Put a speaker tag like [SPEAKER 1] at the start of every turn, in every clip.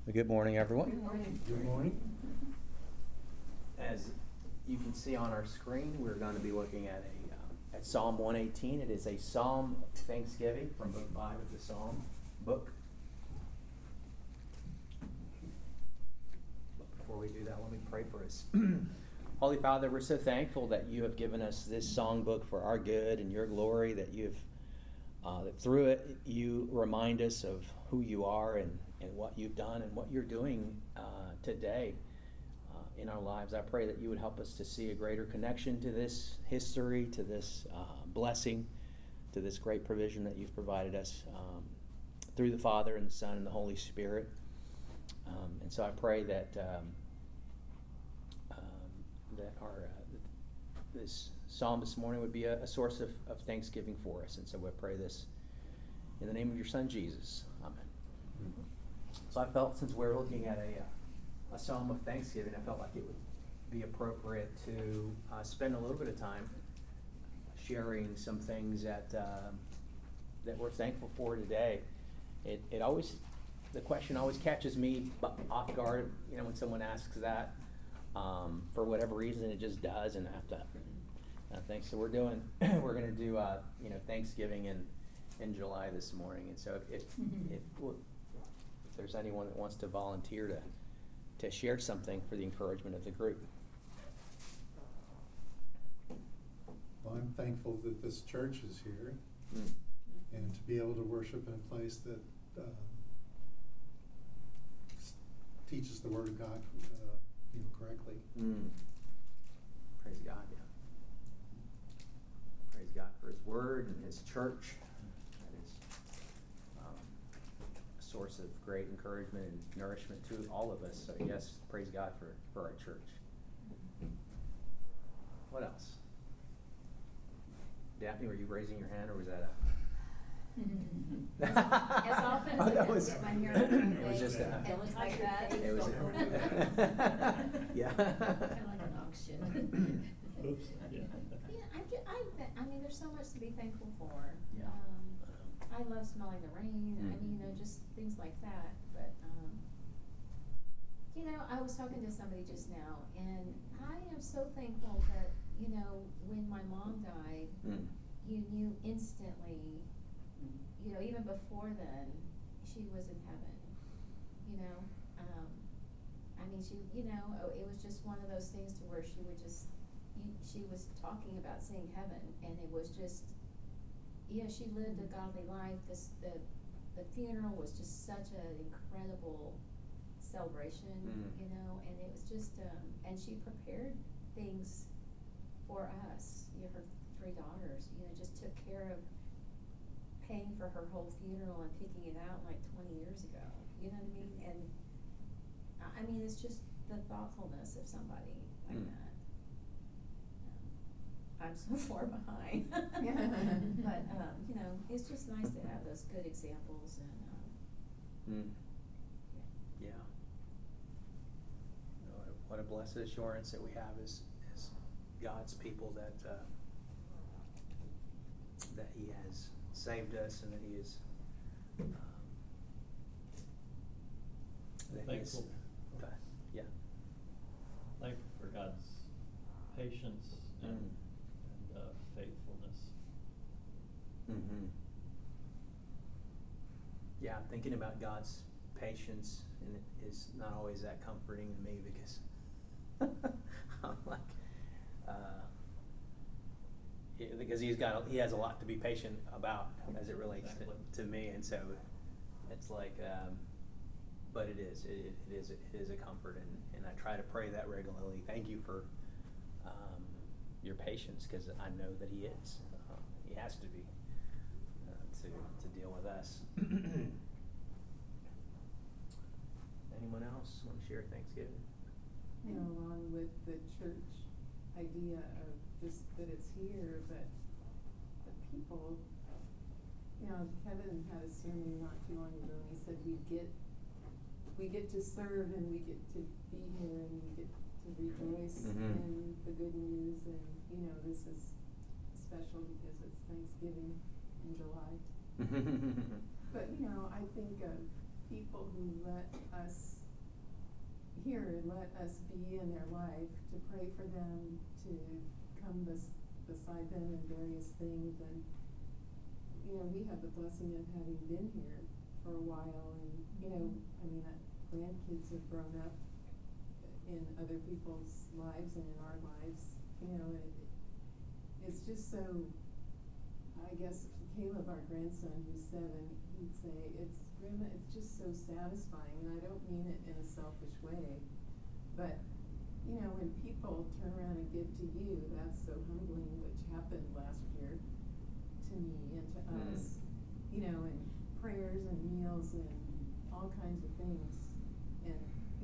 [SPEAKER 1] Well, good morning, everyone.
[SPEAKER 2] Good morning.
[SPEAKER 3] Good morning.
[SPEAKER 1] As you can see on our screen, we're going to be looking at Psalm 118. It is a psalm of thanksgiving from Book 5 of the Psalm book. But before we do that, let me pray for us. Holy Father, we're so thankful that you have given us this songbook for our good and your glory, that that through it you remind us of who you are and what you've done and what you're doing today in our lives. I pray that you would help us to see a greater connection to this history, to this blessing, to this great provision that you've provided us through the Father and the Son and the Holy Spirit. And so I pray that this psalm this morning would be a source of thanksgiving for us. And so we pray this in the name of your Son, Jesus. Amen. Mm-hmm. So I felt, since we're looking at a psalm of thanksgiving, I felt like it would be appropriate to spend a little bit of time sharing some things that we're thankful for today. The question always catches me off guard, when someone asks that. For whatever reason, it just does, and I have to think. So we're going to do Thanksgiving in July this morning, and so if there's anyone that wants to volunteer to share something for the encouragement of the group.
[SPEAKER 3] Well, I'm thankful that this church is here, and to be able to worship in a place that teaches the Word of God correctly.
[SPEAKER 1] Praise God, yeah. Praise God for His Word and His church. That is a source of great encouragement and nourishment to all of us. So yes, praise God for our church. What else? Daphne, were you raising your hand, or was that
[SPEAKER 2] as often as I get my hair done,
[SPEAKER 1] it was just
[SPEAKER 2] it looks like that.
[SPEAKER 1] It was yeah.
[SPEAKER 2] Kind of like an auction.
[SPEAKER 4] Oops. Yeah.
[SPEAKER 2] I mean, there's so much to be thankful for.
[SPEAKER 1] Yeah.
[SPEAKER 2] I love smelling the rain.
[SPEAKER 1] Mm-hmm.
[SPEAKER 2] Just things like that. But I was talking to somebody just now, and I am so thankful that when my mom died, you knew instantly. Even before then, she was in heaven. It was just one of those things to where she would just. She was talking about seeing heaven, and it was just. She lived a godly life. The funeral was just such an incredible celebration, and it was just. And she prepared things for us. Her 3 daughters. Just took care of. Paying for her whole funeral and picking it out like 20 years ago. You know what I mean? And it's just the thoughtfulness of somebody like that. I'm so far behind. But, it's just nice to have those good examples. And
[SPEAKER 1] Yeah. What a blessed assurance that we have as God's people that He has saved us, and that He is
[SPEAKER 4] Thankful.
[SPEAKER 1] Yeah.
[SPEAKER 4] Thankful for God's patience and faithfulness.
[SPEAKER 1] Mm-hmm. Yeah, thinking about God's patience, and it is not always that comforting to me, because I'm like, because he has a lot to be patient about as it relates to me, and so it's like, but it is a comfort, and I try to pray that regularly. Thank you for your patience, because I know that He is. He has to be to deal with us. Anyone else want to share Thanksgiving?
[SPEAKER 5] Along with the church idea of just that it's here, but the people, Kevin had a sermon not too long ago, and he said we get to serve, and we get to be here, and we get to rejoice in the good news, and this is special because it's Thanksgiving in July. But I think of people who let us let us be in their life, to pray for them, to come beside them in various things. And, we have the blessing of having been here for a while, and, grandkids have grown up in other people's lives and in our lives. It's just so, I guess, Caleb, our grandson, who's 7, he'd say, Grandma, it's just so satisfying, and I don't mean it in a selfish way, but, when people turn around and give to you, that's so humbling, which happened last year to me and to us, and prayers and meals and all kinds of things, and,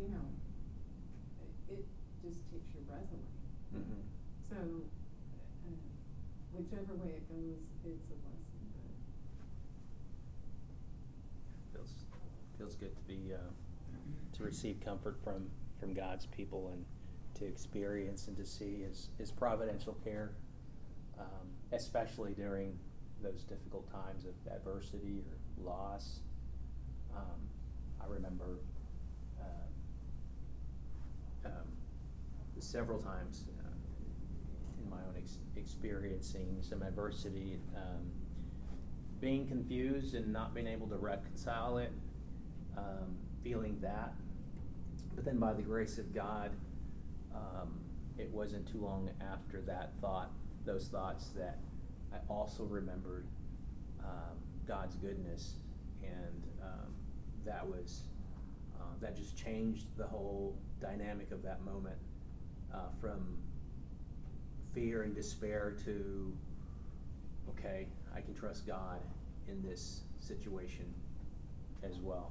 [SPEAKER 5] it just takes your breath away.
[SPEAKER 1] Mm-hmm.
[SPEAKER 5] So, whichever way it goes, it's a blessing.
[SPEAKER 1] Feels good to be to receive comfort from God's people, and to experience and to see His providential care, especially during those difficult times of adversity or loss. I remember several times in my own experiencing some adversity, being confused and not being able to reconcile it, feeling that. But then by the grace of God, it wasn't too long after those thoughts, that I also remembered God's goodness, and that just changed the whole dynamic of that moment, from fear and despair to, okay, I can trust God in this situation as well.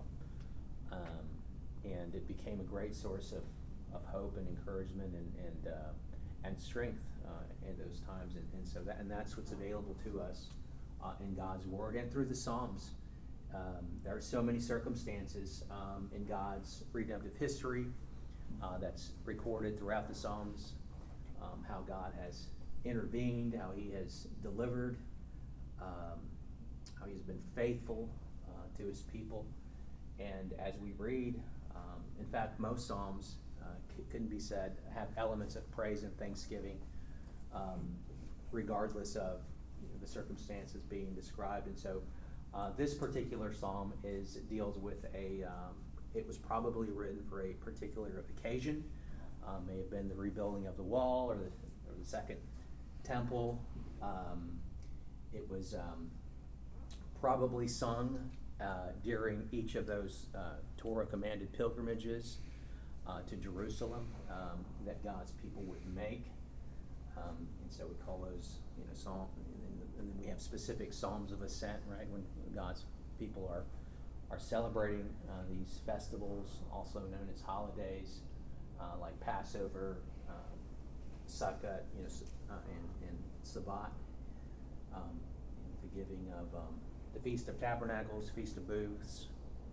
[SPEAKER 1] And it became a great source of hope and encouragement and strength in those times. And so that's what's available to us in God's Word and through the Psalms. There are so many circumstances in God's redemptive history that's recorded throughout the Psalms, how God has intervened, how He has delivered, how He's been faithful to His people. And as we read, in fact, most Psalms couldn't be said have elements of praise and thanksgiving, regardless of the circumstances being described. And so this particular Psalm deals with it was probably written for a particular occasion. May have been the rebuilding of the wall or the second temple. It was probably sung during each of those Torah commanded pilgrimages to Jerusalem that God's people would make, and so we call those psalm. And then we have specific psalms of ascent, right, when God's people are celebrating these festivals, also known as holidays, like Passover, Sukkot, and Sabbat, the giving of the Feast of Tabernacles, Feast of Booths,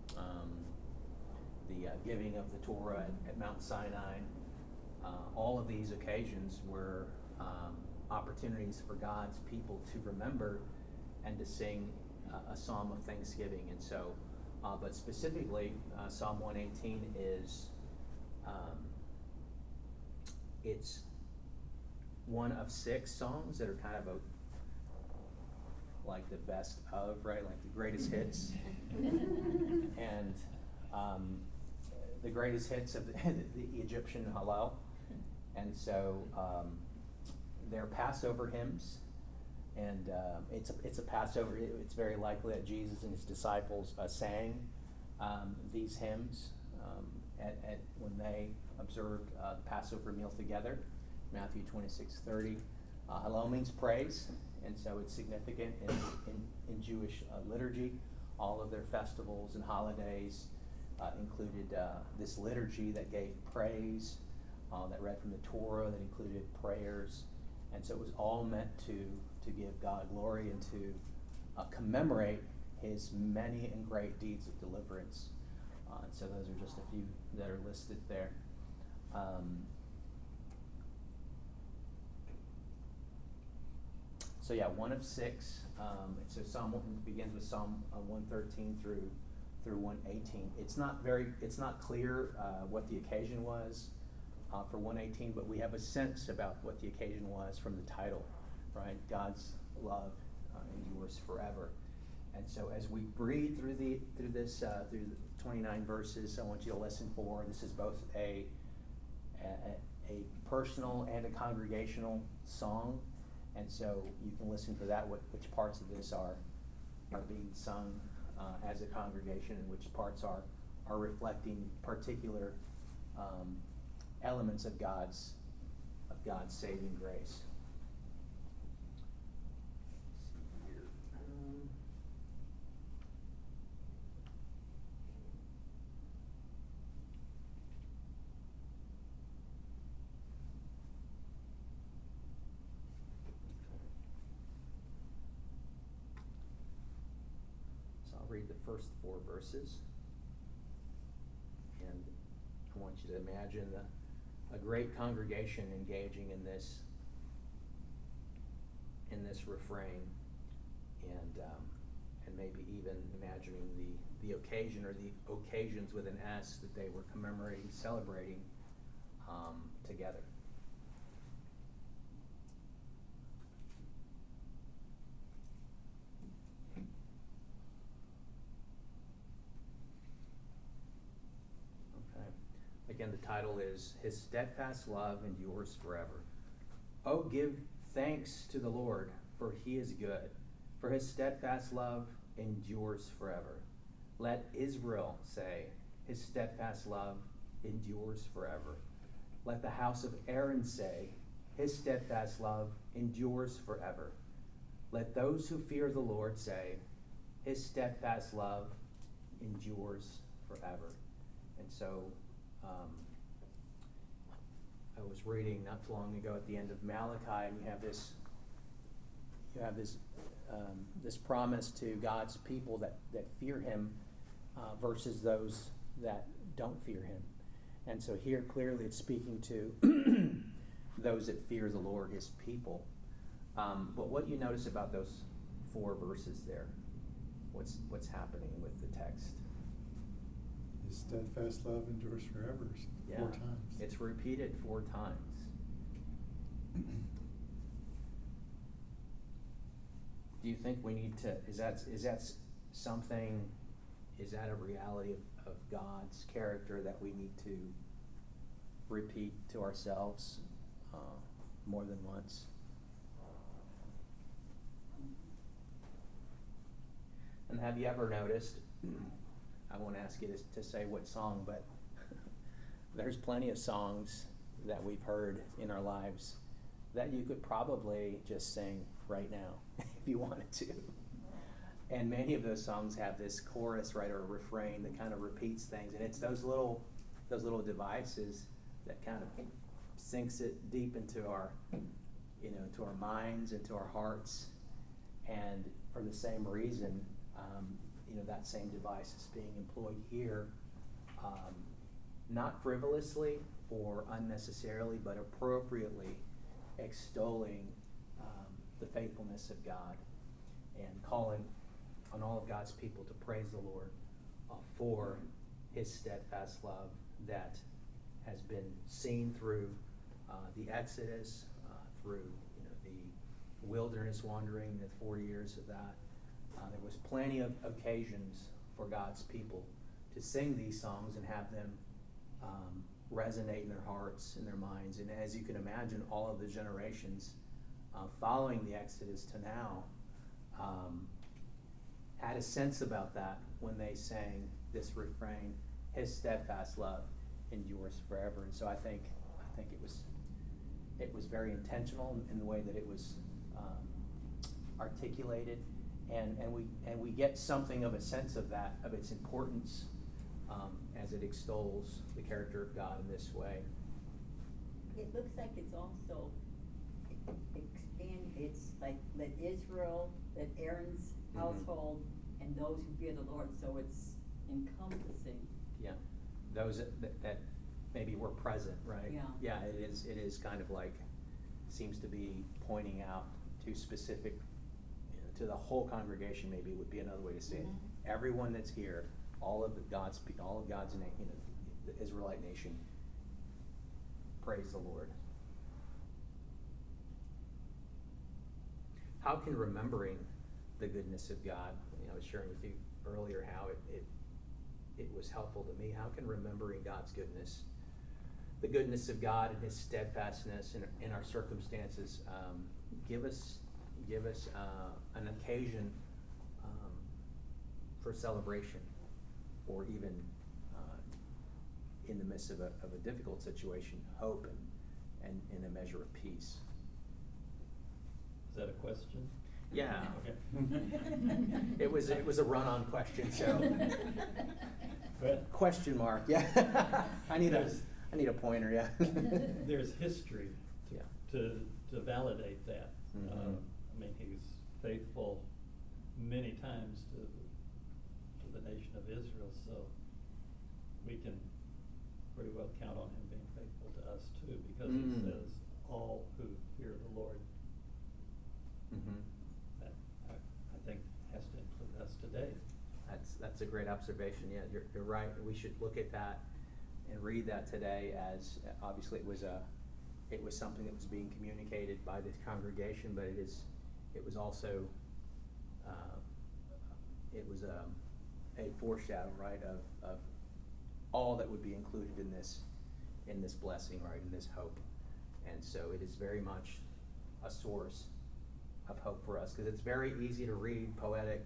[SPEAKER 1] the giving of the Torah at Mount Sinai. All of these occasions were opportunities for God's people to remember and to sing a psalm of thanksgiving. And so, but specifically, Psalm 118 is it's one of 6 songs that are kind of like the best of, right? Like the greatest hits. And the greatest hits of the Egyptian Hallel. And so they're Passover hymns. And it's a Passover. It's very likely that Jesus and His disciples sang these hymns when they observed the Passover meal together. Matthew 26:30. Hallel means praise, and so it's significant in Jewish liturgy. All of their festivals and holidays included this liturgy that gave praise, that read from the Torah, that included prayers, and so it was all meant to give God glory and to commemorate His many and great deeds of deliverance. And so those are just a few that are listed there. So yeah, one of 6. So Psalm begins with Psalm 113 through through 118. It's not clear what the occasion was for 118, but we have a sense about what the occasion was from the title, right? God's love endures forever. And so as we read through the 29 verses, I want you to listen for. This is both a personal and a congregational song, and so you can listen for that. Which parts of this are being sung as a congregation, and which parts are reflecting particular elements of God's saving grace. Let's see here. So I'll read the first 4 verses, and I want you to imagine a great congregation engaging in this refrain, and maybe even imagining the occasion or the occasions with an S that they were commemorating, celebrating together. Again, the title is His Steadfast Love Endures Forever. Oh, give thanks to the Lord, for He is good, for His steadfast love endures forever. Let Israel say, His steadfast love endures forever. Let the house of Aaron say, His steadfast love endures forever. Let those who fear the Lord say, His steadfast love endures forever. And so, I was reading not too long ago at the end of Malachi, and you have this promise to God's people that fear Him versus those that don't fear Him. And so here clearly it's speaking to those that fear the Lord, His people. But what do you notice about those 4 verses there? What's happening with the text?
[SPEAKER 3] His steadfast love endures forever. 4 times.
[SPEAKER 1] It's repeated 4 times. Do you think we need to, is that a reality of God's character that we need to repeat to ourselves more than once? And have you ever noticed, I won't ask you to say what song, but there's plenty of songs that we've heard in our lives that you could probably just sing right now if you wanted to. And many of those songs have this chorus, right, or a refrain that kind of repeats things, and it's those little devices that kind of sinks it deep into our, to our minds and to our hearts. And for the same reason, that same device is being employed here, not frivolously or unnecessarily, but appropriately extolling the faithfulness of God and calling on all of God's people to praise the Lord for His steadfast love that has been seen through the Exodus, through the wilderness wandering, the 4 years of that. There was plenty of occasions for God's people to sing these songs and have them resonate in their hearts and their minds. And as you can imagine, all of the generations following the Exodus to now had a sense about that when they sang this refrain, His steadfast love endures forever. And so I think it was very intentional in the way that it was articulated. And we get something of a sense of that, of its importance, as it extols the character of God in this way.
[SPEAKER 6] It looks like it's also it's like let Israel, let Aaron's household, and those who fear the Lord. So it's encompassing.
[SPEAKER 1] Yeah, those that maybe were present, right?
[SPEAKER 6] Yeah.
[SPEAKER 1] Yeah, it is kind of like, seems to be pointing out to specific, to the whole congregation, maybe would be another way to say it. Everyone that's here, all of God's the Israelite nation praise the Lord. How can remembering the goodness of God, I was sharing with you earlier how it was helpful to me. How can remembering God's goodness, the goodness of God and His steadfastness in our circumstances, give us an occasion for celebration, or even in the midst of a difficult situation, hope and a measure of peace.
[SPEAKER 4] Is that a question?
[SPEAKER 1] Yeah.
[SPEAKER 4] Okay.
[SPEAKER 1] It was a run-on question, so
[SPEAKER 4] But
[SPEAKER 1] question mark. Yeah. I need a pointer. Yeah.
[SPEAKER 4] there's history
[SPEAKER 1] Yeah.
[SPEAKER 4] to validate that.
[SPEAKER 1] Mhm.
[SPEAKER 4] He's faithful many times to the nation of Israel, so we can pretty well count on Him being faithful to us too, because He says, "All who fear the Lord."
[SPEAKER 1] Mm-hmm.
[SPEAKER 4] That I think has to include us today.
[SPEAKER 1] That's a great observation. Yeah, you're right. We should look at that and read that today as obviously it was something that was being communicated by this congregation, but it was also a foreshadow, right, of all that would be included in this blessing, right, in this hope. And so it is very much a source of hope for us, because it's very easy to read poetic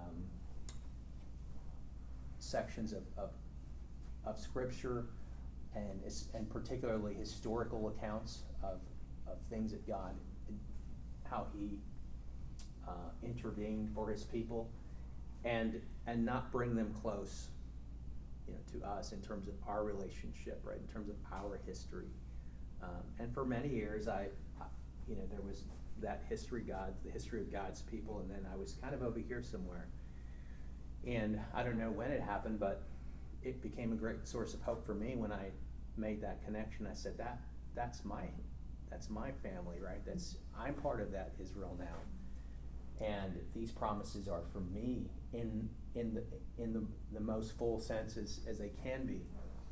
[SPEAKER 1] sections of scripture and particularly historical accounts of things that God, how He intervened for His people, and not bring them close, to us in terms of our relationship, right, in terms of our history. And for many years, there was that the history of God's people, and then I was kind of over here somewhere. And I don't know when it happened, but it became a great source of hope for me when I made that connection. I said, that's my family, right? I'm part of that Israel now. And these promises are for me in the most full sense as they can be.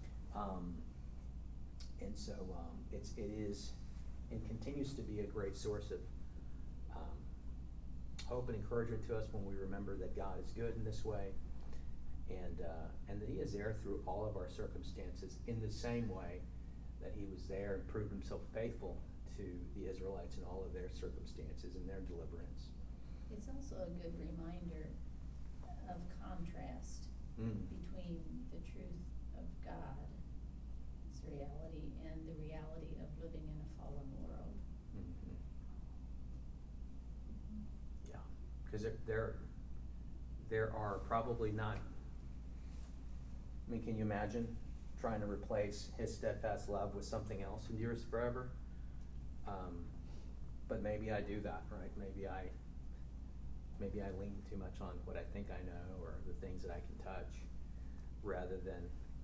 [SPEAKER 1] And so it is and continues to be a great source of hope and encouragement to us when we remember that God is good in this way, and that He is there through all of our circumstances in the same way that He was there and proved Himself faithful to the Israelites in all of their circumstances and their deliverance.
[SPEAKER 2] It's also a good reminder of contrast between the truth of God's reality and the reality of living in a fallen world.
[SPEAKER 1] Mm-hmm. Yeah, because there are probably not. Can you imagine trying to replace His steadfast love with something else endures forever? But maybe I do that, right? Maybe I lean too much on what I think I know or the things that I can touch, rather than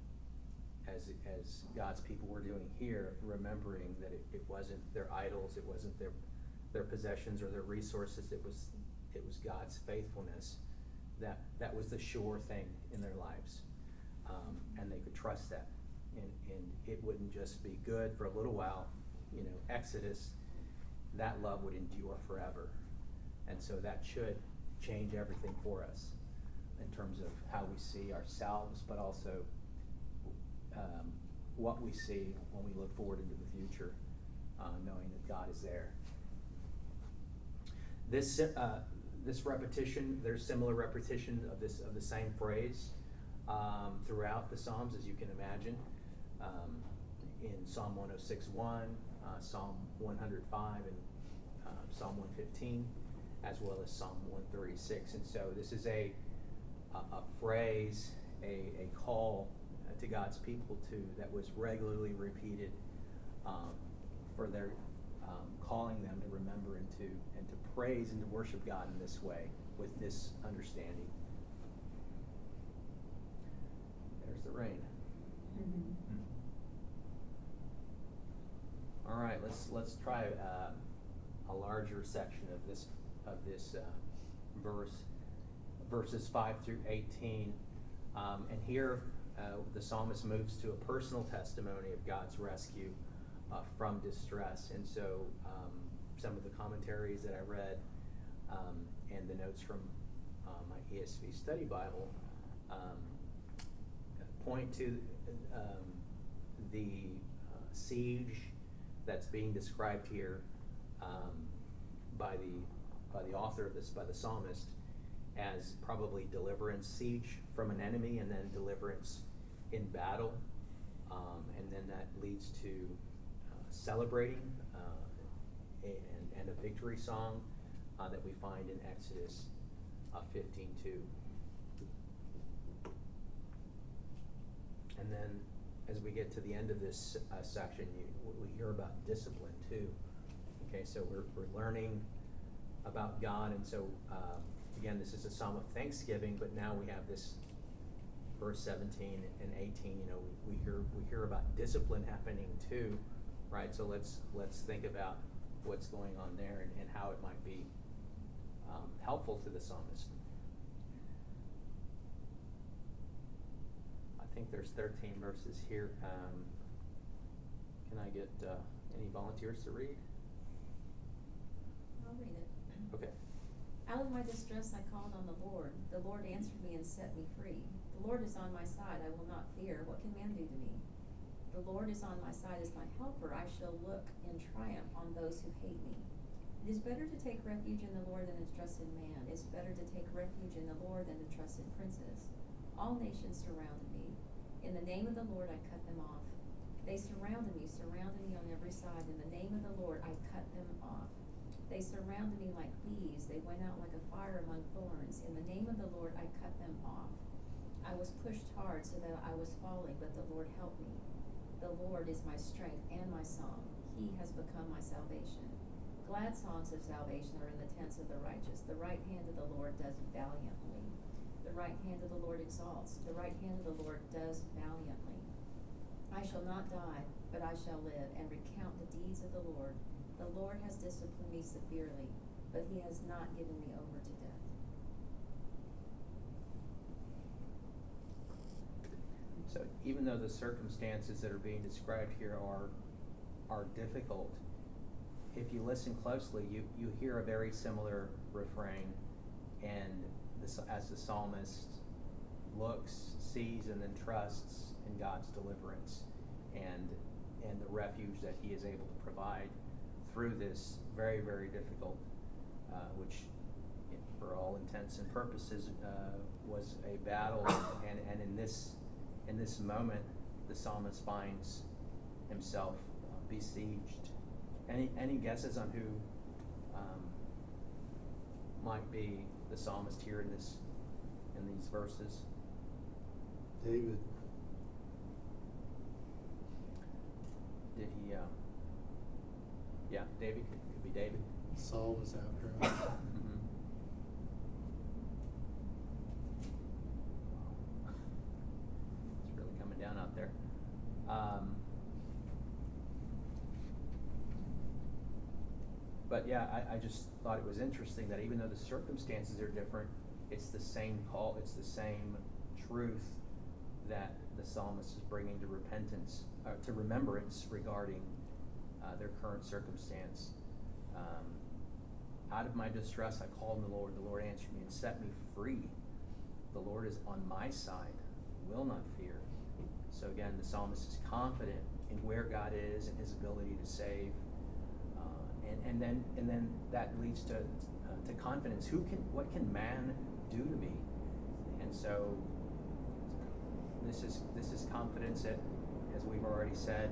[SPEAKER 1] as God's people were doing here, remembering that it wasn't their idols, it wasn't their possessions or their resources, it was God's faithfulness that was the sure thing in their lives, and they could trust that, and it wouldn't just be good for a little while. Exodus, that love would endure forever. And so that should change everything for us in terms of how we see ourselves, but also what we see when we look forward into the future, knowing that God is there. This repetition, there's similar repetition of the same phrase throughout the Psalms, as you can imagine, in Psalm 106:1, Psalm 105, and Psalm 115, as well as Psalm 136. And so this is a phrase, a call to God's people that was regularly repeated for their calling them to remember and to praise and to worship God in this way, with this understanding. There's the rain.
[SPEAKER 5] Mm-hmm.
[SPEAKER 1] All right, let's try a larger section of this verse, verses 5 through 18. And here, the psalmist moves to a personal testimony of God's rescue from distress. And so some of the commentaries that I read and the notes from my ESV study Bible point to the siege that's being described here by the author of this, by the psalmist, as probably deliverance, siege from an enemy, and then deliverance in battle, and then that leads to celebrating and a victory song that we find in Exodus 15:2. And then as we get to the end of this section, we hear about discipline too. Okay, so we're learning about God, and so again, this is a psalm of thanksgiving, but now we have this verse 17 and 18. We hear about discipline happening too, right? So let's think about what's going on there and how it might be helpful to the psalmist. I think there's 13 verses here. Can I get any volunteers to read?
[SPEAKER 2] I'll read it.
[SPEAKER 1] Okay.
[SPEAKER 2] Out of my distress I called on the Lord. The Lord answered me and set me free. The Lord is on my side. I will not fear. What can man do to me? The Lord is on my side as my helper. I shall look in triumph on those who hate me. It is better to take refuge in the Lord than to trust in man. It is better to take refuge in the Lord than to trust in princes. All nations surrounded me. In the name of the Lord I cut them off. They surrounded me on every side. In the name of the Lord I cut them off. They surrounded me like bees. They went out like a fire among thorns. In the name of the Lord I cut them off. I was pushed hard so that I was falling, but the Lord helped me. The Lord is my strength and my song. He has become my salvation. Glad songs of salvation are in the tents of the righteous. The right hand of the Lord does valiantly. The right hand of the Lord exalts. The right hand of the Lord does valiantly. I shall not die, but I shall live and recount the deeds of the Lord. The Lord has disciplined me severely, but he has not given me over to death.
[SPEAKER 1] So even though the circumstances that are being described here are difficult, if you listen closely, you hear a very similar refrain, and as the psalmist looks, sees, and then trusts in God's deliverance and the refuge that he is able to provide through this very, very difficult, which for all intents and purposes was a battle, and in this moment the psalmist finds himself besieged. Any guesses on who might be the psalmist here in these verses?
[SPEAKER 3] David.
[SPEAKER 1] Did he? Yeah, David could be David.
[SPEAKER 3] Saul was after him.
[SPEAKER 1] Mm-hmm. It's really coming down out there. But yeah, I just thought it was interesting that even though the circumstances are different, it's the same call, it's the same truth that the psalmist is bringing to repentance, to remembrance regarding their current circumstance. Out of my distress I called on the Lord answered me and set me free. The Lord is on my side, I will not fear. So again, the psalmist is confident in where God is and his ability to save. And then that leads to confidence. What can man do to me? And so this is confidence that, as we've already said,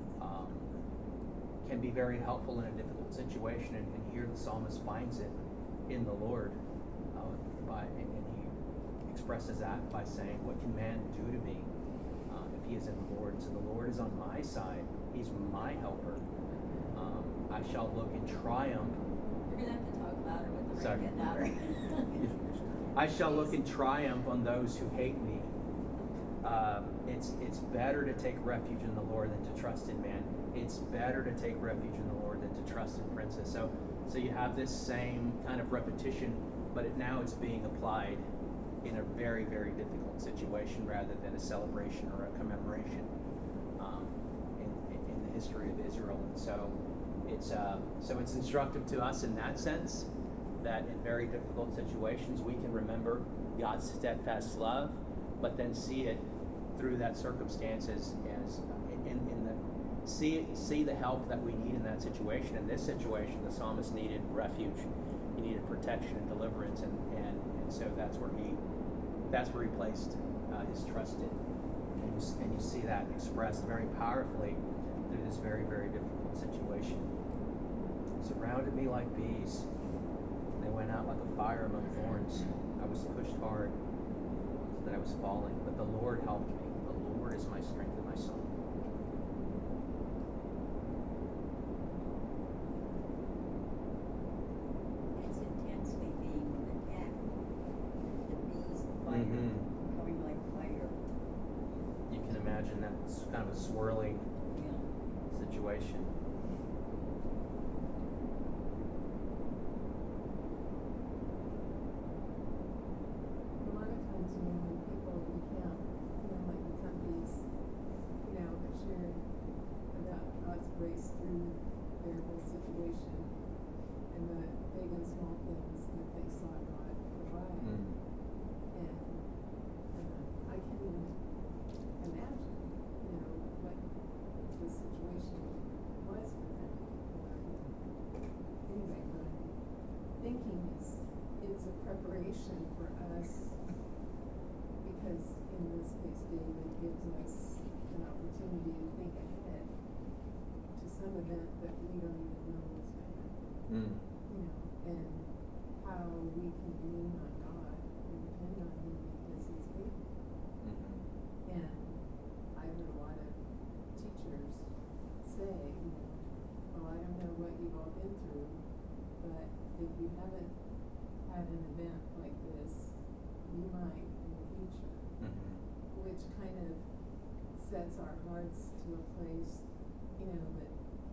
[SPEAKER 1] can be very helpful in a difficult situation. And here the psalmist finds it in the Lord, and he expresses that by saying, "What can man do to me if he is in the Lord?" So the Lord is on my side; he's my helper. I shall look in triumph.
[SPEAKER 2] You're going to have to talk louder with the
[SPEAKER 1] Sorry.
[SPEAKER 2] rain getting louder.
[SPEAKER 1] I shall look in triumph on those who hate me. It's better to take refuge in the Lord than to trust in man. It's better to take refuge in the Lord than to trust in princes. So you have this same kind of repetition, but now it's being applied in a very, very difficult situation rather than a celebration or a commemoration in the history of Israel. And so it's instructive to us in that sense, that in very difficult situations we can remember God's steadfast love, but then see it through that circumstance as see the help that we need in that situation. In this situation, the psalmist needed refuge, he needed protection and deliverance, and so that's where he placed his trust in. And you see that expressed very powerfully through this very, very difficult situation. Surrounded me like bees. They went out like a fire among thorns. I was pushed hard so that I was falling, but the Lord helped me. The Lord is my strength and my song.
[SPEAKER 6] It's intensely being attacked. The bees, fire,
[SPEAKER 1] Mhm.
[SPEAKER 6] coming like fire.
[SPEAKER 1] You can imagine that's kind of a swirling
[SPEAKER 6] Yeah.
[SPEAKER 1] situation.
[SPEAKER 5] A lot of times, when people recount, like the Tumpis, have shared about God's grace through their whole situation and the big and small things that they saw God provide. And I can imagine, what the situation was for them. Anyway, what I'm thinking is it's a preparation for us, because in this case David gives us an opportunity to think ahead to some event that we don't even know is going to happen. And how we can lean on God and depend on Him because He's faithful. And I've heard a lot of teachers say, well, I don't know what you've all been through, but if you haven't had an event like this, you might in the future. Which kind of sets our hearts to a place, that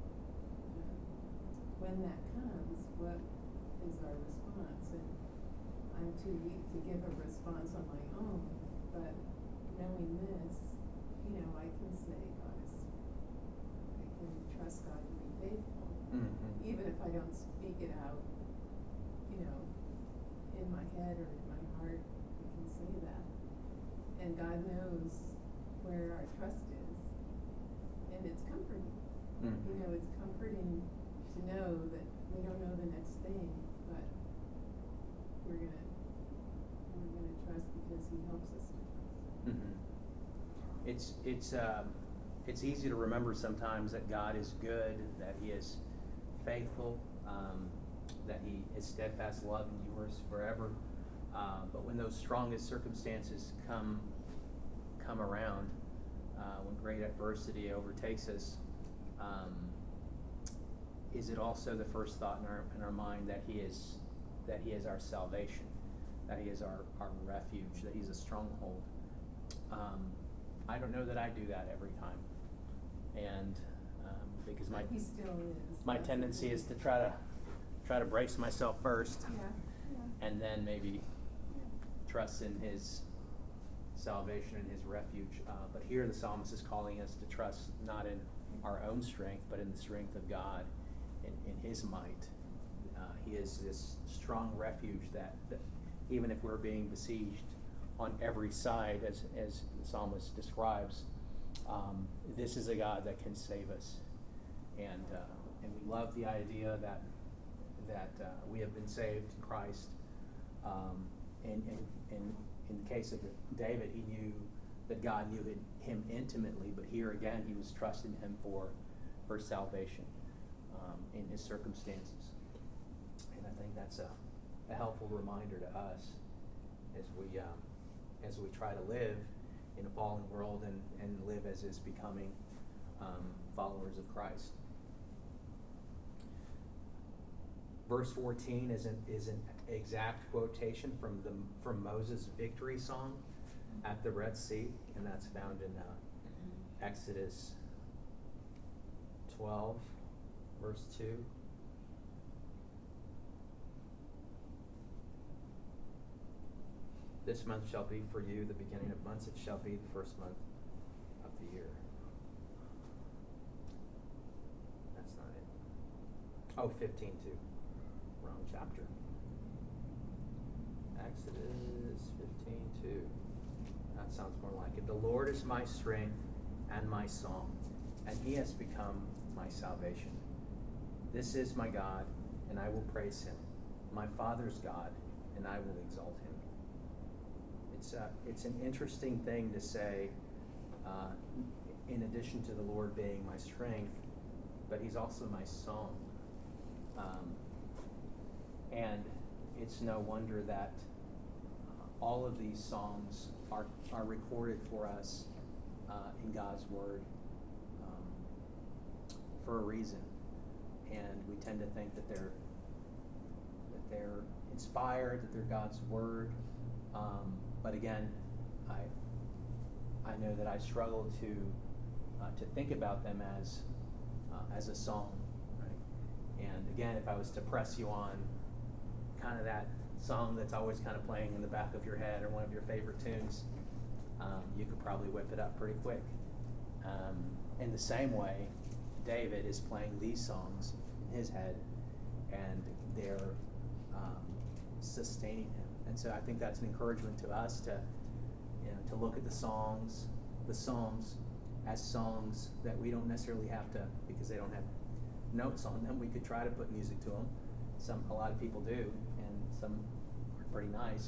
[SPEAKER 5] when that comes, what is our response? And I'm too weak to give a response on my own, but knowing this, I can say I can trust God to be faithful, even if I don't speak it out, in my head or in my heart, I can say that. And God knows where our trust is, and it's comforting. It's comforting to know that we don't know the next thing, but we're gonna trust because He helps us to trust.
[SPEAKER 1] It's easy to remember sometimes that God is good, that He is faithful, that His steadfast love endures forever. But when those strongest circumstances come around, when great adversity overtakes us, is it also the first thought in our mind that He is our salvation, that He is our refuge, that He's a stronghold? I don't know that I do that every time, and because
[SPEAKER 5] He still is.
[SPEAKER 1] my tendency is to try to brace myself first, and then maybe trust in His salvation and His refuge. But here the psalmist is calling us to trust not in our own strength, but in the strength of God, in His might. He is this strong refuge that even if we're being besieged on every side, as the psalmist describes, this is a God that can save us. And we love the idea that we have been saved in Christ. And in the case of David, he knew that God knew him intimately, but here again he was trusting Him for salvation in his circumstances. And I think that's a helpful reminder to us as we try to live in a fallen world and live as is becoming followers of Christ. Verse 14 is an exact quotation from Moses' victory song at the Red Sea, and that's found in Exodus 12, verse 2. This month shall be for you the beginning of months. It shall be the first month of the year. That's not it. Oh, 15 too. Wrong chapter. Exodus 15:2. That sounds more like it. The Lord is my strength and my song, and he has become my salvation. This is my God, and I will praise him. My Father's God, and I will exalt him. It's an interesting thing to say, in addition to the Lord being my strength, but he's also my song. And it's no wonder that all of these songs are recorded for us in God's Word for a reason. And we tend to think that they're inspired, that they're God's Word. But again, I know that I struggle to think about them as a song, right? And again, if I was to press you on kind of that song that's always kind of playing in the back of your head or one of your favorite tunes, you could probably whip it up pretty quick. In the same way, David is playing these songs in his head, and they're sustaining him. And so I think that's an encouragement to us to look at the Psalms as songs that we don't necessarily have to, because they don't have notes on them. We could try to put music to them. A lot of people do, and some are pretty nice.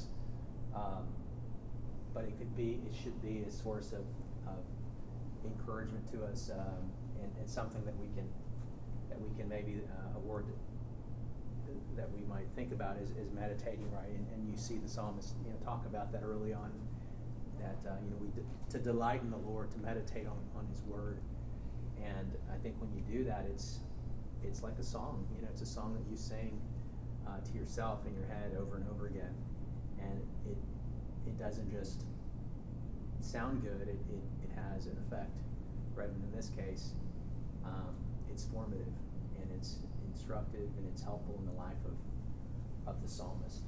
[SPEAKER 1] But it should be a source of encouragement to us, and something that we can maybe a word that we might think about is meditating, right? And you see the psalmist talk about that early on, that to delight in the Lord, to meditate on his word. And I think when you do that, it's like a song. It's a song that you sing to yourself in your head over and over again, and it doesn't just sound good. It has an effect, right? And in this case, it's formative, and it's instructive, and it's helpful in the life of the psalmist.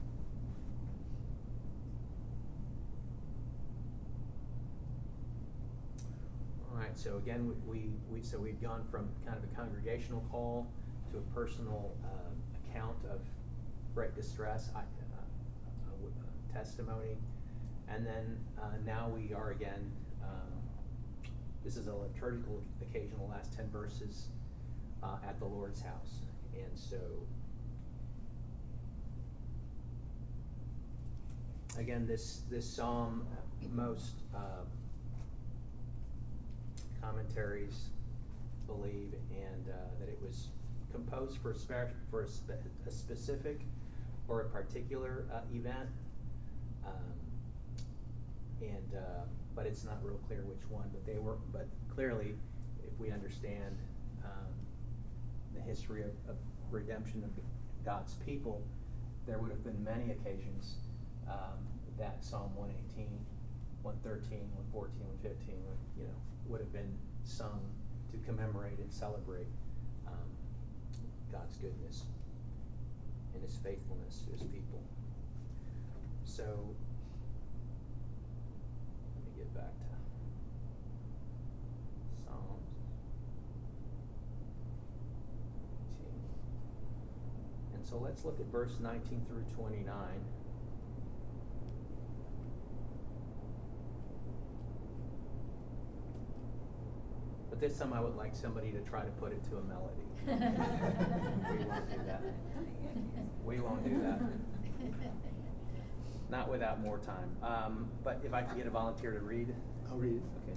[SPEAKER 1] All right. So again, we've gone from kind of a congregational call to a personal account of great distress, testimony, and then now we are again. This is a liturgical occasion. The last 10 verses at the Lord's house, and so again, this psalm, most commentaries believe, and that it was composed for a specific or a particular event, but it's not real clear which one. But clearly, if we understand the history of redemption of God's people, there would have been many occasions that Psalm 118, 113, 114, 115 would have been sung to commemorate and celebrate God's goodness and his faithfulness to his people. So let me get back to Psalms 18. And so let's look at verse 19 through 29. But this time I would like somebody to try to put it to a melody. We won't do that. We won't do that. Not without more time. But if I could get a volunteer to read.
[SPEAKER 3] I'll read it.
[SPEAKER 1] Okay.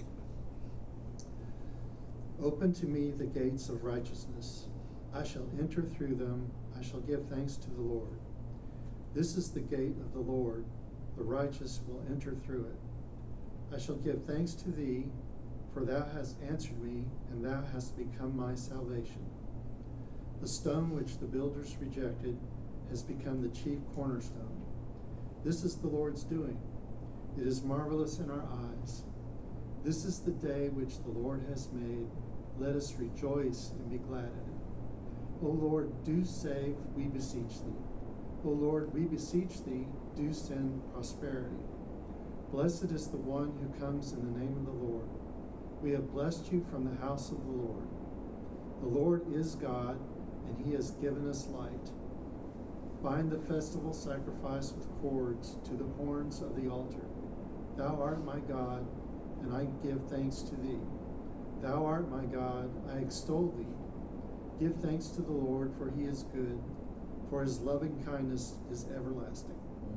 [SPEAKER 3] Open to me the gates of righteousness. I shall enter through them. I shall give thanks to the Lord. This is the gate of the Lord. The righteous will enter through it. I shall give thanks to thee, for thou hast answered me, and thou hast become my salvation. The stone which the builders rejected has become the chief cornerstone. This is the Lord's doing. It is marvelous in our eyes. This is the day which the Lord has made. Let us rejoice and be glad in it. O Lord, do save, we beseech thee. O Lord, we beseech thee, do send prosperity. Blessed is the one who comes in the name of the Lord. We have blessed you from the house of the Lord. The Lord is God, and he has given us light. Bind the festival sacrifice with cords to the horns of the altar. Thou art my God, and I give thanks to thee. Thou art my God, I extol thee. Give thanks to the Lord, for he is good, for his loving kindness is everlasting.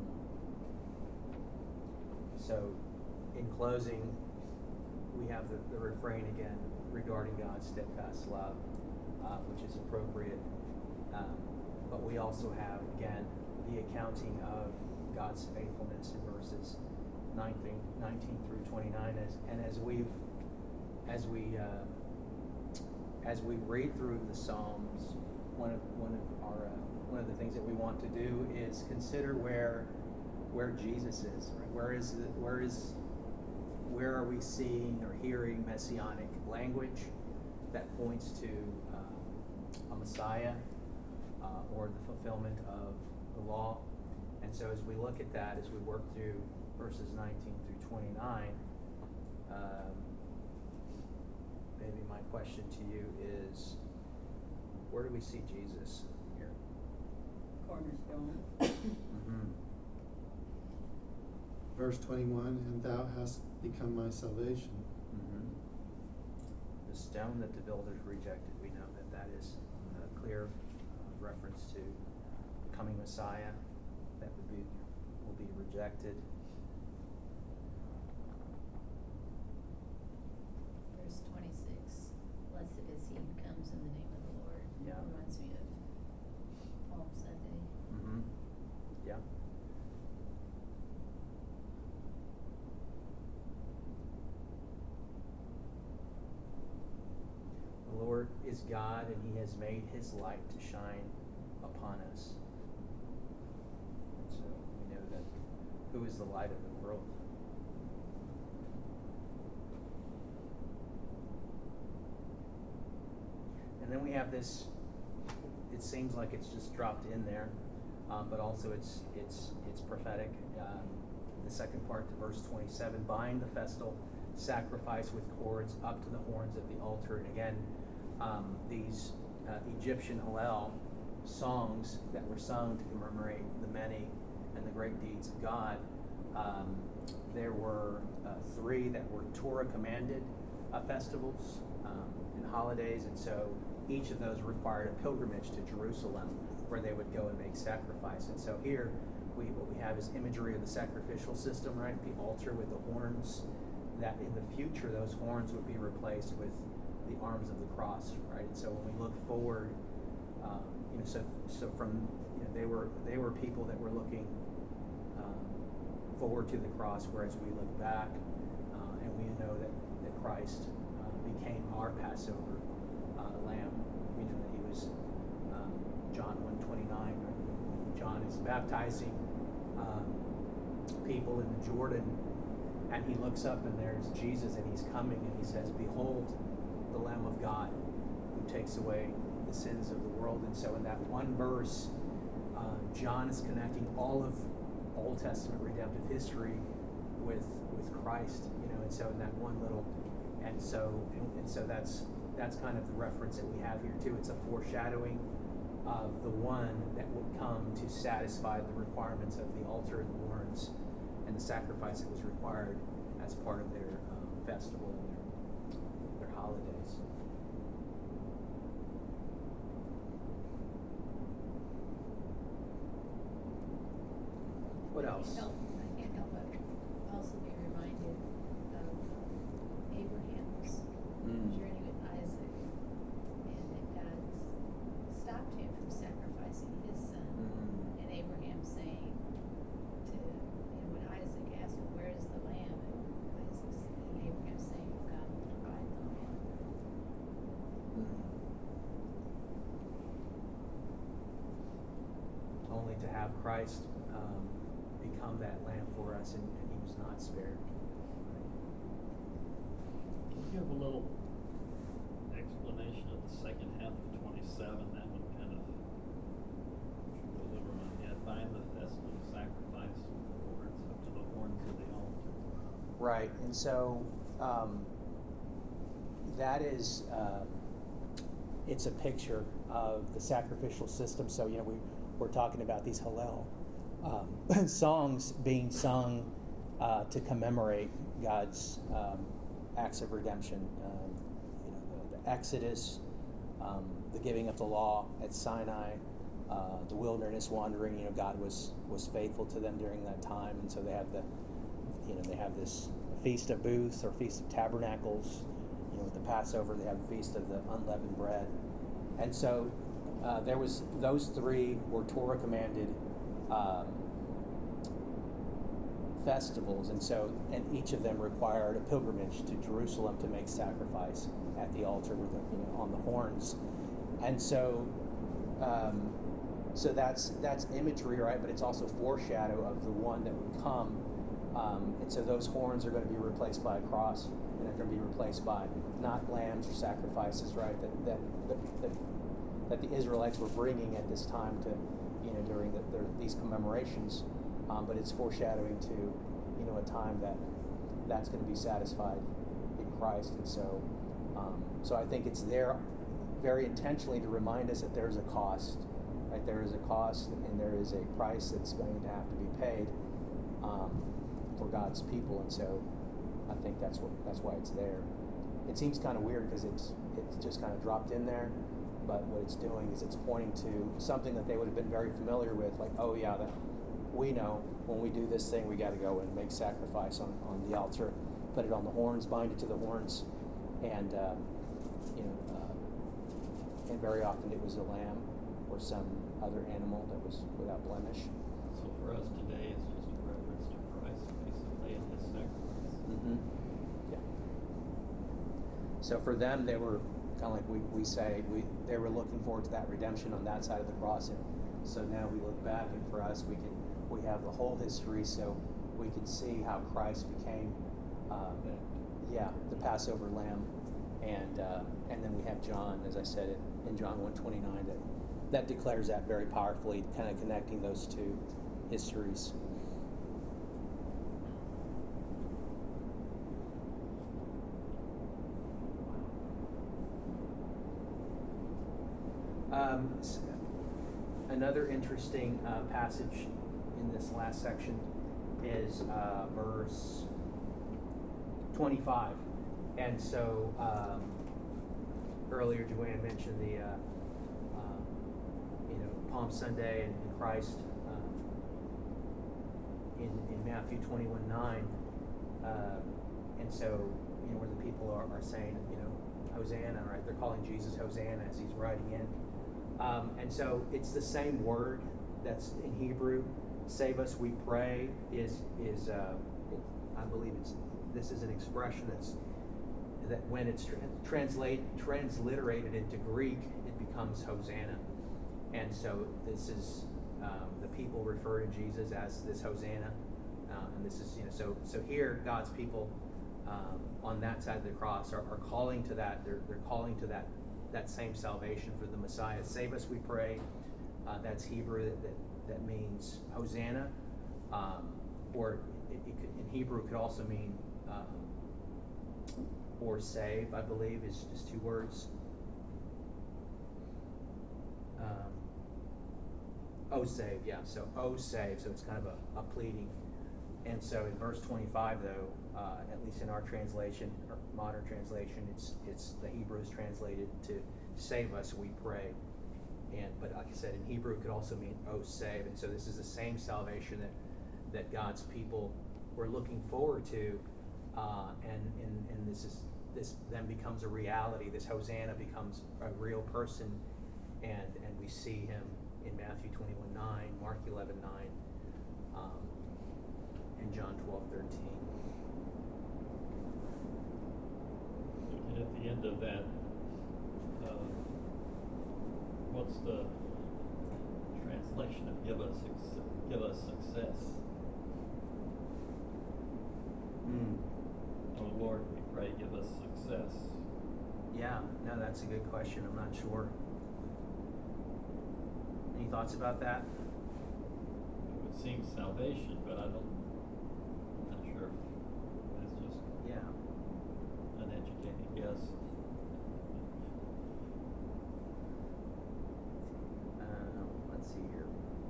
[SPEAKER 1] So, in closing, we have the refrain again regarding God's steadfast love, which is appropriate. But we also have, again, the accounting of God's faithfulness in verses 19 through 29. As we read through the Psalms, one of the things that we want to do is consider where Jesus is. Right? Where are we seeing or hearing messianic language that points to a Messiah or the fulfillment of the law? And so as we look at that, as we work through verses 19 through 29, maybe my question to you is, where do we see Jesus here?
[SPEAKER 6] Cornerstone.
[SPEAKER 1] Mm-hmm.
[SPEAKER 3] Verse 21, and thou hast become my salvation.
[SPEAKER 1] Mm-hmm. The stone that the builders rejected, we know that is a clear reference to the coming Messiah that will be rejected.
[SPEAKER 2] Verse 26, blessed is he who comes in the name of the Lord.
[SPEAKER 1] Yeah.
[SPEAKER 2] Reminds me of Palm Sunday.
[SPEAKER 1] Mm-hmm. Yeah. The Lord is God, and he has made his light to shine upon us. And so we know that who is the light of the world? And then we have this, it seems like it's just dropped in there, but also it's prophetic. The second part to verse 27, bind the festal sacrifice with cords up to the horns of the altar. And again, these Egyptian Hallel songs that were sung to commemorate the many and the great deeds of God, there were 3 that were Torah commanded festivals and holidays, and so each of those required a pilgrimage to Jerusalem where they would go and make sacrifice. And so here what we have is imagery of the sacrificial system, right? The altar with the horns, that in the future those horns would be replaced with the arms of the cross, right? And so when we look forward, so from they were people that were looking forward to the cross, whereas we look back and we know that Christ became our Passover lamb. We know that he was John 1:29. When John is baptizing people in the Jordan, and he looks up and there's Jesus, and he's coming, and he says, "Behold, the Lamb of God who takes away the sins of the world." And so in that one verse, John is connecting all of Old Testament redemptive history with Christ, and so in that one little, and so that's kind of the reference that we have here too. It's a foreshadowing of the one that would come to satisfy the requirements of the altar and the horns and the sacrifice that was required as part of their festival and their holidays. What else?
[SPEAKER 2] I can't help but also be reminded of Abraham's journey with Isaac, and that God stopped him from sacrificing his son. And Abraham saying when Isaac asked him, "Where is the lamb?" and Abraham saying, "God will provide the lamb."
[SPEAKER 1] Only to have Christ become that lamb for us, and he was not spared.
[SPEAKER 4] Can you give a little explanation of the second half of 27? That one kind of goes over my head. Bind the festival sacrifice
[SPEAKER 1] right. And so that is, it's a picture of the sacrificial system. So, we're talking about these Hallel songs being sung to commemorate God's acts of redemption. The Exodus, the giving of the law at Sinai, the wilderness wandering. God was faithful to them during that time, and so they have this Feast of Booths or Feast of Tabernacles. With the Passover, they have the Feast of the Unleavened Bread, and so those three were Torah commanded festivals, and each of them required a pilgrimage to Jerusalem to make sacrifice at the altar with on the horns, and so that's imagery, right? But it's also foreshadow of the one that would come, and so those horns are going to be replaced by a cross, and they're going to be replaced by not lambs or sacrifices, right? That the Israelites were bringing at this time to, during these commemorations. But it's foreshadowing to, a time that's going to be satisfied in Christ. And so I think it's there very intentionally to remind us that there is a cost, right? There is a cost, and there is a price that's going to have to be paid for God's people. And so I think that's why it's there. It seems kind of weird because it's just kind of dropped in there. But what it's doing is it's pointing to something that they would have been very familiar with, like, oh yeah, that we know when we do this thing, we got to go and make sacrifice on the altar, put it on the horns, bind it to the horns, and and very often it was a lamb or some other animal that was without blemish.
[SPEAKER 4] So for us today, it's just a reference to Christ, basically, and His sacrifice.
[SPEAKER 1] Mm-hmm. Yeah. So for them, they were kind of like we say, they were looking forward to that redemption on that side of the cross, and so now we look back, and for us, we have the whole history, so we can see how Christ became, the Passover lamb, and then we have John, as I said in John 1:29, that declares that very powerfully, kind of connecting those two histories. Another interesting passage in this last section is verse 25. And so earlier Joanne mentioned the Palm Sunday and Christ in Matthew 21:9, and so where the people are saying Hosanna, right? They're calling Jesus Hosanna as he's riding in. And so it's the same word that's in Hebrew. Save us, we pray, I believe this is an expression that when it's transliterated into Greek, it becomes Hosanna. And so this is the people refer to Jesus as this Hosanna, and this is so here God's people on that side of the cross are calling to that. They're calling to that same salvation for the Messiah. Save us, we pray. That's Hebrew that means Hosanna, or it could, in Hebrew it could also mean or save. I believe is just two words. Oh save, yeah. So oh save. So it's kind of a pleading. And so in verse 25, though, at least in our translation, or modern translation, it's the Hebrew is translated to save us, we pray. But like I said, in Hebrew it could also mean oh save. And so this is the same salvation that God's people were looking forward to, and this then becomes a reality. This Hosanna becomes a real person, and we see him in Matthew 21:9, Mark 11:9. And John 12:13.
[SPEAKER 4] And at the end of that, what's the translation of give us success? Oh Lord, we pray, give us success.
[SPEAKER 1] Yeah, no, that's a good question. I'm not sure. Any thoughts about that?
[SPEAKER 4] It would seem salvation, but I'm not sure if that's just guess.
[SPEAKER 1] Let's see here.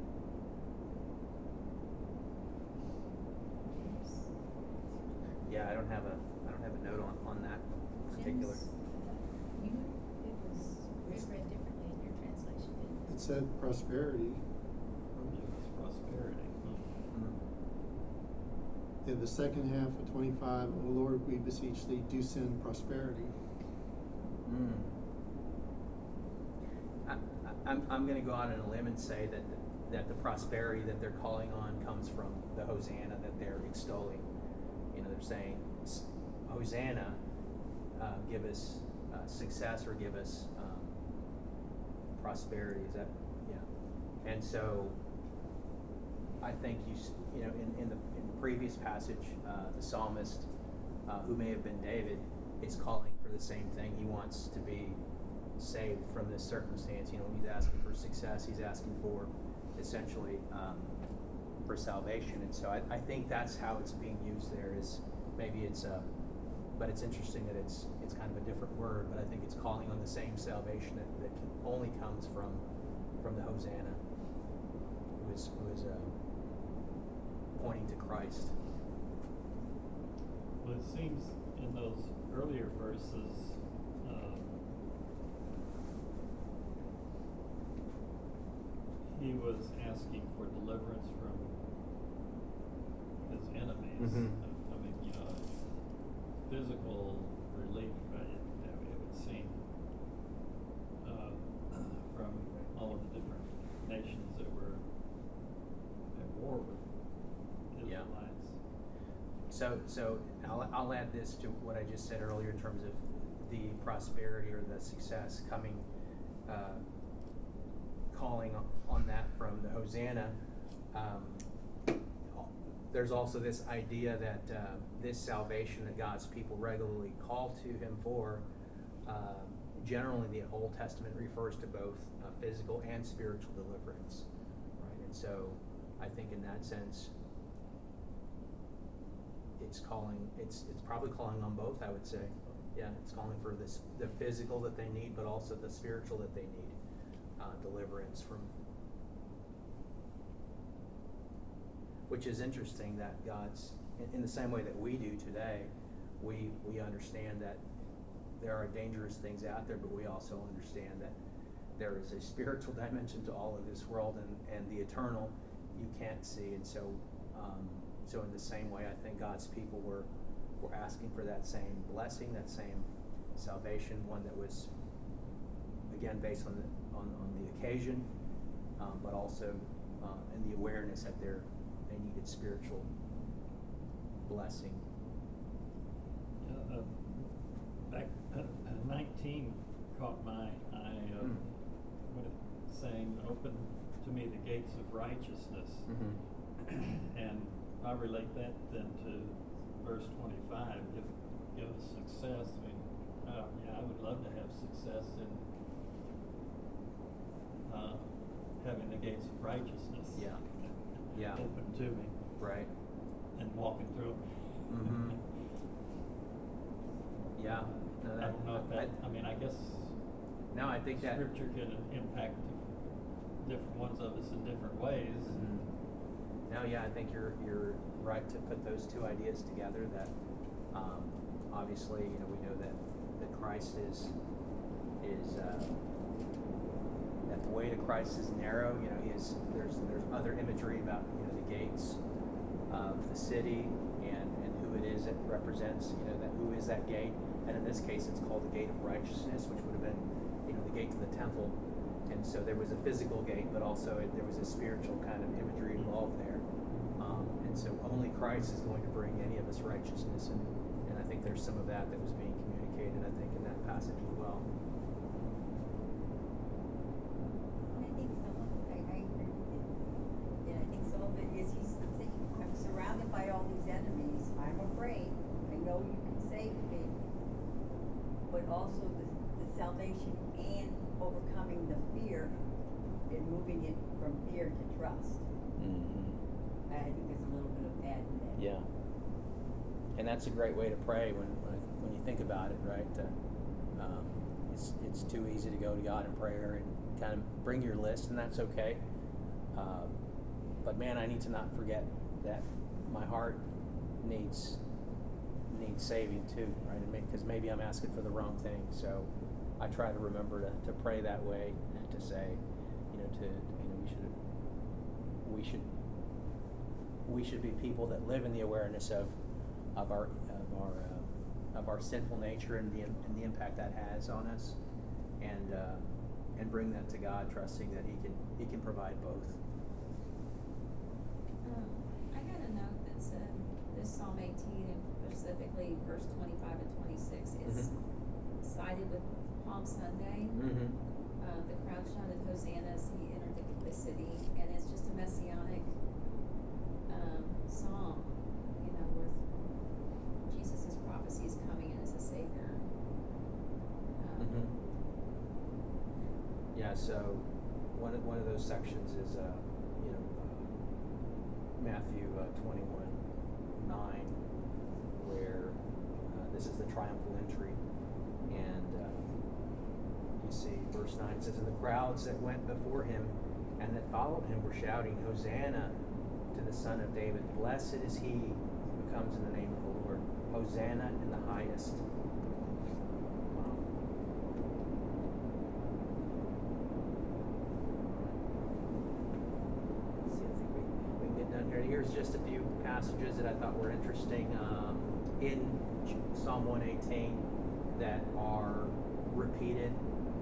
[SPEAKER 1] Yeah, I don't have a note on that particular.
[SPEAKER 2] James, it was read differently in your translation, didn't it?
[SPEAKER 3] It said prosperity.
[SPEAKER 4] It was prosperity.
[SPEAKER 3] In the second half of 25, O Lord, we beseech thee, do send prosperity.
[SPEAKER 1] I'm going to go out on a limb and say that the prosperity that they're calling on comes from the Hosanna that they're extolling. You know, they're saying, Hosanna, give us success or give us prosperity. Is that, yeah? And so, I think you know in the previous passage, the psalmist, who may have been David, is calling for the same thing. He wants to be saved from this circumstance. You know, he's asking for success. He's asking for essentially for salvation. And so I think that's how it's being used there. Is maybe it's but it's interesting that it's kind of a different word. But I think it's calling on the same salvation that only comes from the Hosanna, who is pointing to Christ.
[SPEAKER 4] Well, it seems in those earlier verses, he was asking for deliverance from his enemies. I mean, you know, physical relief, it would seem, from all of the different nations that were at war with Israelites.
[SPEAKER 1] So I'll add this to what I just said earlier in terms of the prosperity or the success coming, calling on that from the Hosanna. There's also this idea that this salvation that God's people regularly call to Him for, generally the Old Testament refers to both physical and spiritual deliverance, right? And so I think in that sense, it's probably calling on both, I would say. Yeah, it's calling for the physical that they need, but also the spiritual that they need, deliverance from. Which is interesting that God's, in the same way that we do today, we understand that there are dangerous things out there, but we also understand that there is a spiritual dimension to all of this world, and the eternal you can't see. And so so in the same way, I think God's people were asking for that same blessing, that same salvation, one that was, again, based on the occasion, but also in the awareness that they needed spiritual blessing.
[SPEAKER 4] Back 19 caught my eye. What it's saying, open to me the gates of righteousness. And if I relate that then to verse 25, give us success. I mean, yeah, I would love to have success in having the gates of righteousness.
[SPEAKER 1] Yeah.
[SPEAKER 4] Open to me.
[SPEAKER 1] Right.
[SPEAKER 4] And walking through them.
[SPEAKER 1] Yeah. No,
[SPEAKER 4] I don't know if that, I mean, I guess.
[SPEAKER 1] No, I think that
[SPEAKER 4] Scripture can impact different ones of us in different ways.
[SPEAKER 1] No, yeah, I think you're right to put those two ideas together. That obviously, you know, we know that Christ is that the way to Christ is narrow. You know, there's other imagery about, you know, the gates of the city and who it is it represents. You know, that who is that gate, and in this case, it's called the gate of righteousness, which would have been, you know, the gate to the temple. And so there was a physical gate, but also there was a spiritual kind of imagery involved there. And so only Christ is going to bring any of us righteousness, and I think there's some of that was being communicated, I think, in that passage as well.
[SPEAKER 6] I think some of it, I agree with you. And I think some of it is he's saying, I'm surrounded by all these enemies, I'm afraid, I know you can save me. But also the salvation and overcoming the fear and moving it from fear to trust. I think there's a little bit of that in that.
[SPEAKER 1] Yeah. And that's a great way to pray when when you think about it, right? It's too easy to go to God in prayer and kind of bring your list, and that's okay. But man, I need to not forget that my heart needs saving too, right? Because maybe I'm asking for the wrong thing. So I try to remember to pray that way and to say, we should be people that live in the awareness of our sinful nature and the impact that has on us, and bring that to God, trusting that He can provide both.
[SPEAKER 2] I got a note that said this Psalm 18 and specifically verse 25 and 26. It's cited with Palm Sunday. The crowd shouted Hosanna as He entered the city, and it's just a messianic psalm, where Jesus' prophecy is coming in as a savior.
[SPEAKER 1] Yeah. So one of those sections is Matthew 21:9, where this is the triumphal entry, and you see verse 9. It says, "And the crowds that went before Him and that followed Him were shouting, Hosanna to the Son of David. Blessed is He who comes in the name of the Lord. Hosanna in the highest." Here's just a few passages that I thought were interesting in Psalm 118 that are repeated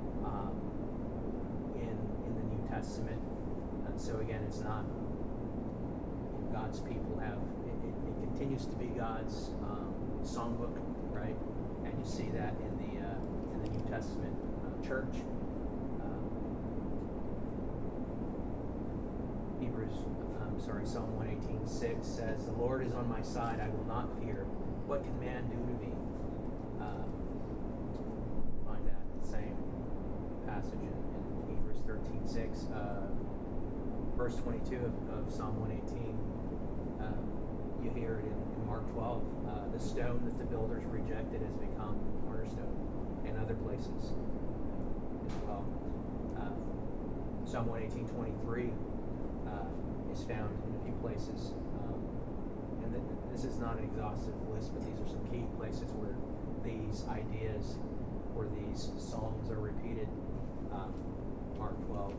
[SPEAKER 1] in the New Testament. And so again, it's not God's people have it continues to be God's songbook, right? And you see that in the New Testament church. Psalm 118:6 says, "The Lord is on my side, I will not fear. What can man do to me?" Find that same passage in Hebrews 13:6. Verse 22 of Psalm 118, you hear it in Mark 12. The stone that the builders rejected has become the cornerstone, and other places as well. Psalm 118:23 is found in a few places, and this is not an exhaustive list, but these are some key places where these ideas or these songs are repeated. Mark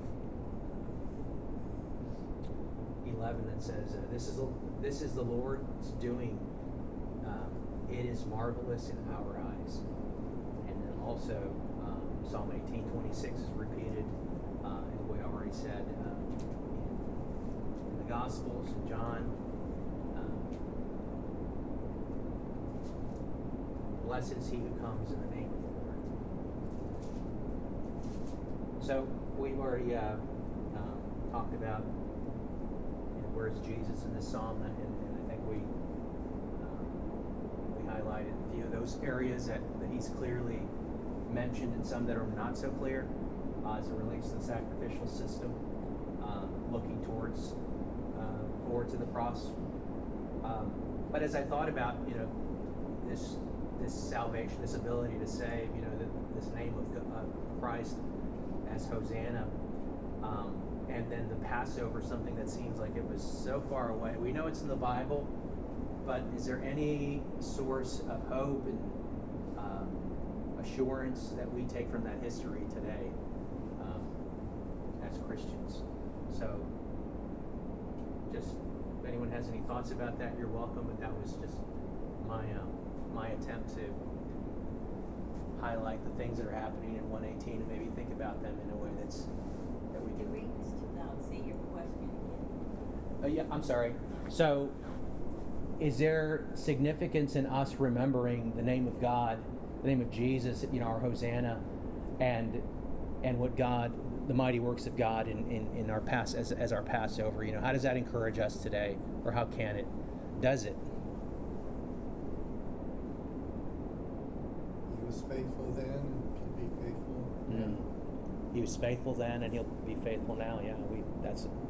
[SPEAKER 1] 12:11 that says, "This is the Lord's doing. It is marvelous in our eyes." And then also Psalm 18:26 is repeated, and we already said. Gospels, John. Blessed is he who comes in the name of the Lord. So we've already talked about where's Jesus in this psalm, and I think we highlighted a few of those areas that he's clearly mentioned, and some that are not so clear as it relates to the sacrificial system, looking forward to the cross. But as I thought about, this salvation, this ability to save, this name of Christ as Hosanna, and then the Passover, something that seems like it was so far away. We know it's in the Bible, but is there any source of hope and assurance that we take from that history today as Christians? So just if anyone has any thoughts about that, you're welcome, but that was just my attempt to highlight the things that are happening in 118 and maybe think about them in a way that we
[SPEAKER 6] You're
[SPEAKER 1] can
[SPEAKER 6] reading this too loud. Say your question again.
[SPEAKER 1] yeah, I'm sorry. So is there significance in us remembering the name of God, the name of Jesus, our Hosanna, and what God, the mighty works of God in our past as our Passover? How does that encourage us today, or how can it? Does it?
[SPEAKER 3] He was faithful then and can be faithful now.
[SPEAKER 1] He was faithful then, and he'll be faithful now. Yeah, that's it.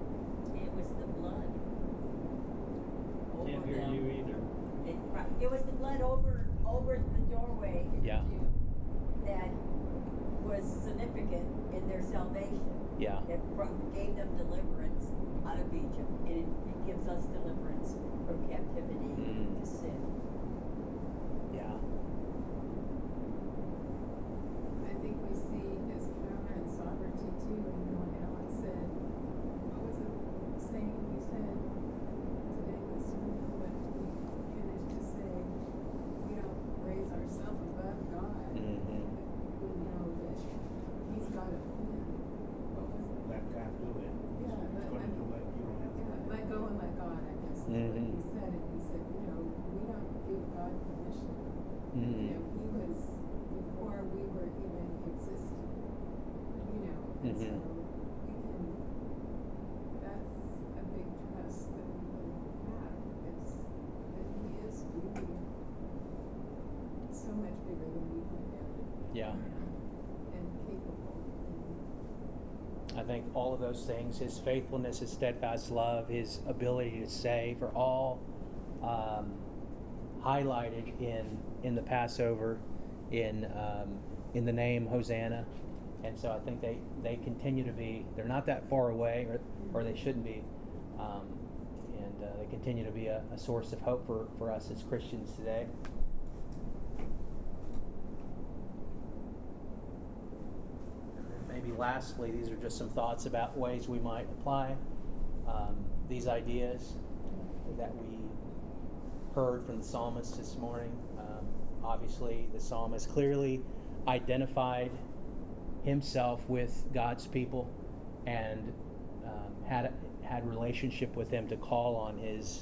[SPEAKER 6] It was the blood.
[SPEAKER 4] Can't
[SPEAKER 6] over
[SPEAKER 4] hear
[SPEAKER 6] them.
[SPEAKER 4] you either.
[SPEAKER 6] It was the fled over the doorway
[SPEAKER 1] Yeah.
[SPEAKER 6] that was significant in their salvation.
[SPEAKER 1] Yeah.
[SPEAKER 6] That gave them deliverance out of Egypt, and it gives us deliverance from captivity to sin.
[SPEAKER 1] Yeah.
[SPEAKER 5] I think we see his power and sovereignty too, and when Alan said, what was the saying you said today this morning, what we finished to say, we don't raise ourselves above God.
[SPEAKER 1] Mhm.
[SPEAKER 5] We know that he's got a plan. What was it?
[SPEAKER 7] Let God do it.
[SPEAKER 5] Yeah,
[SPEAKER 7] He's gonna do it, you don't have to.
[SPEAKER 5] Yeah, let go and let God, I guess.
[SPEAKER 1] Mhm.
[SPEAKER 5] He said it. He said, we don't give God permission.
[SPEAKER 1] Mhm.
[SPEAKER 5] He was before we were even existing. And so
[SPEAKER 1] Mhm.
[SPEAKER 5] we can. That's a big trust that we can have, is that He is really so much bigger than we can imagine.
[SPEAKER 1] Yeah.
[SPEAKER 5] And capable.
[SPEAKER 1] I think all of those things, his faithfulness, his steadfast love, his ability to save, are all highlighted in the Passover, in the name Hosanna. And so I think they continue to be, they're not that far away, or they shouldn't be, and they continue to be a source of hope for us as Christians today. Maybe lastly, these are just some thoughts about ways we might apply these ideas that we heard from the psalmist this morning. Obviously, the psalmist clearly identified himself with God's people and had relationship with them to call on his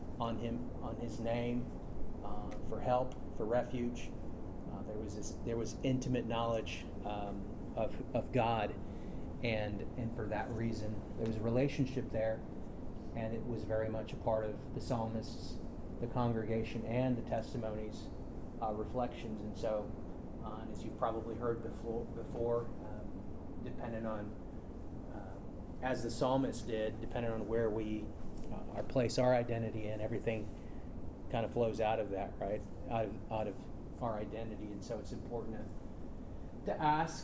[SPEAKER 1] name for help, for refuge. There was intimate knowledge of God, and for that reason there was a relationship there, and it was very much a part of the psalmist's, the congregation, and the testimonies, reflections. And so, as you've probably heard before, depending on, as the psalmist did, depending on where we place our identity in, everything kind of flows out of that, right? Out of our identity. And so it's important to ask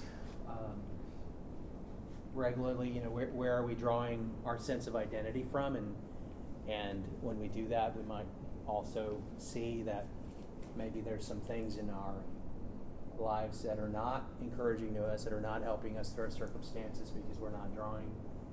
[SPEAKER 1] regularly, where are we drawing our sense of identity from, and when we do that, we might also see that maybe there's some things in our lives that are not encouraging to us, that are not helping us through our circumstances, because we're not drawing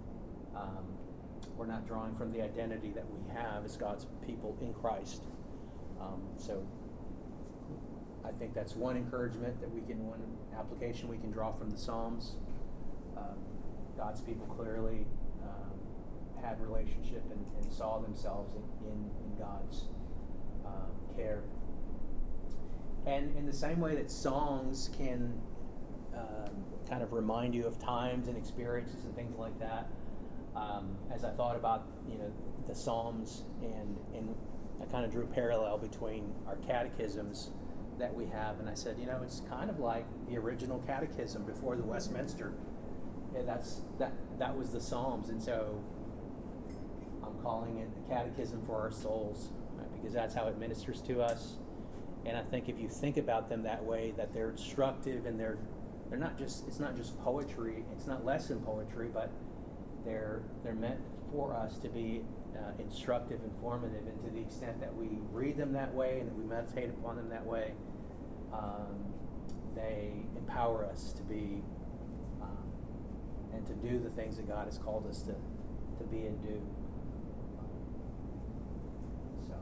[SPEAKER 1] from the identity that we have as God's people in Christ. So I think that's one encouragement one application we can draw from the Psalms. God's people clearly had relationship and saw themselves in God's care. And in the same way that songs can kind of remind you of times and experiences and things like that, as I thought about the Psalms, and I kind of drew a parallel between our catechisms that we have, and I said, it's kind of like the original catechism before the Westminster. Yeah, that was the Psalms, and so I'm calling it a catechism for our souls, right? Because that's how it ministers to us. And I think if you think about them that way, that they're instructive, and they're not just, it's not just poetry, it's not lesson poetry, but they're meant for us to be instructive, informative, and to the extent that we read them that way and that we meditate upon them that way, they empower us to be and to do the things that God has called us to be and do. So,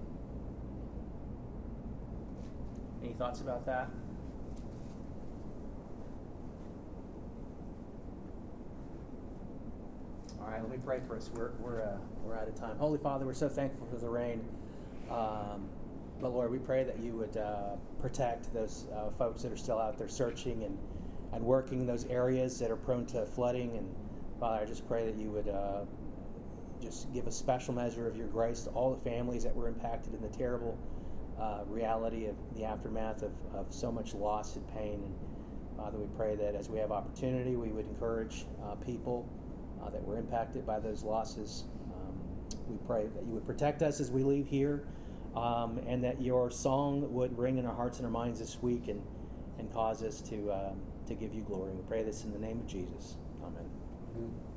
[SPEAKER 1] any thoughts about that? All right, let me pray for us. We're out of time. Holy Father, we're so thankful for the rain. But Lord, we pray that you would protect those folks that are still out there searching and working in those areas that are prone to flooding. And Father, I just pray that you would just give a special measure of your grace to all the families that were impacted in the terrible reality of the aftermath of so much loss and pain. And Father, we pray that as we have opportunity, we would encourage people that were impacted by those losses. We pray that you would protect us as we leave here, and that your song would ring in our hearts and our minds this week and cause us to give you glory. We pray this in the name of Jesus. Amen.
[SPEAKER 3] Amen.